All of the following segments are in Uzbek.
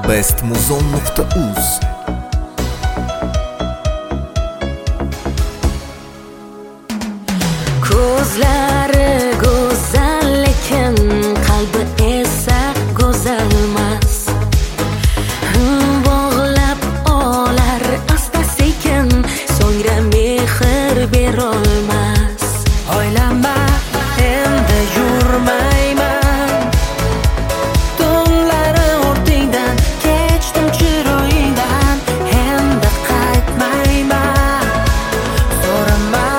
bestmuzon.uz. Ko'zlari go'zal lekin qalbi esa go'zalmas. Bog'lab olar asta-sekin, so'ngra mehr berolmas. Oylama, endi yurmayman. Tunlari o'rtingdan kechdim chiroyingdan, endi qaytmayman. So'rama,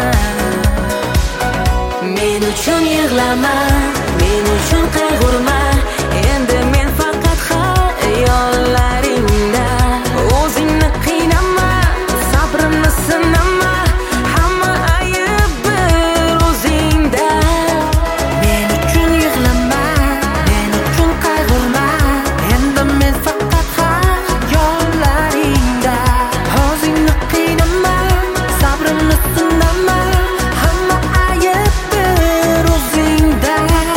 men uchun yig'lama, men uchun qayg'urma. Endi men faqat xayollaringda. O'zingni qiynama, sabrimni sinama. Hamma ayb bir o'zingda. Men uchun yig'lama, men uchun qayg'urma. Endi men faqat xayollaringda. O'zingni qiynama, sabrimni sinama. Hamma ayb bir o'zingda.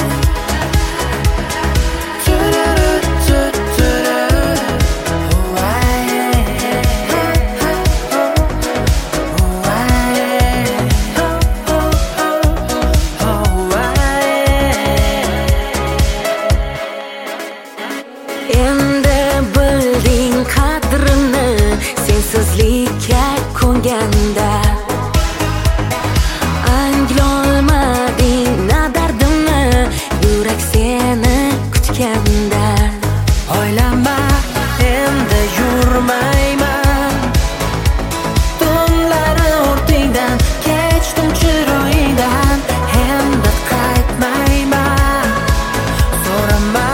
Endi bilding qadrini, sensizlikka ko'nganda. Anglolmading na dardimni, yurak seni kutganda. Oylama, endi yurmayman. Tunlari o'rtingdan kechdim chiroyingdan, endi qaytmayman. So'rama,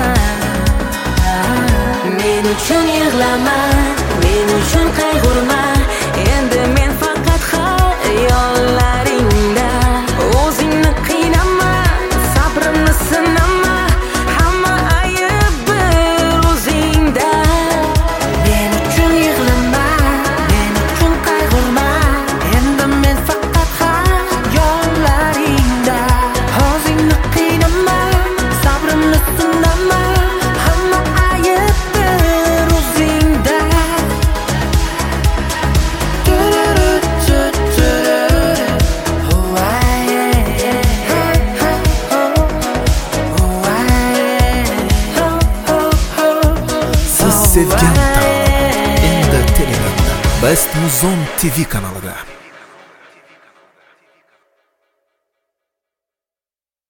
men uchun yig'lama, men uchun qayg'urma. Endi men faqat xayollaringda. O'zingni qiynama, sabrimni sinama. Hamma ayb bir o'zingda. Men uchun yig'lama, men uchun qayg'urma. Endi men faqat xayollaringda. O'zingni qiynama, sabrimni sinama. Hamma ayb bir o'zingda. Siz sevgan taom endi Telegramda Bestmuzon TV kanalida.